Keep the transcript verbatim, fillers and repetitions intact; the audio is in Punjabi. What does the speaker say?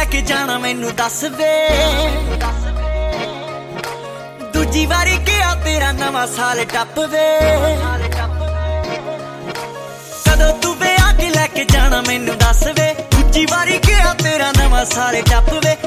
ਕੇ ਜਾਣਾ ਮੈਨੂੰ ਦੱਸ ਵੇ। ਦੂਜੀ ਵਾਰੀ ਕਿਹਾ ਤੇਰਾ ਨਵਾਂ ਸਾਲ ਟੱਪ ਵੇ। ਕਦੋਂ ਤੂੰ ਵਿਆਹ ਕੇ ਲੈ ਕੇ ਜਾਣਾ ਮੈਨੂੰ ਦੱਸ ਵੇ। ਦੂਜੀ ਵਾਰੀ ਕਿਹਾ ਤੇਰਾ ਨਵਾਂ ਸਾਲ ਟੱਪ ਵੇ।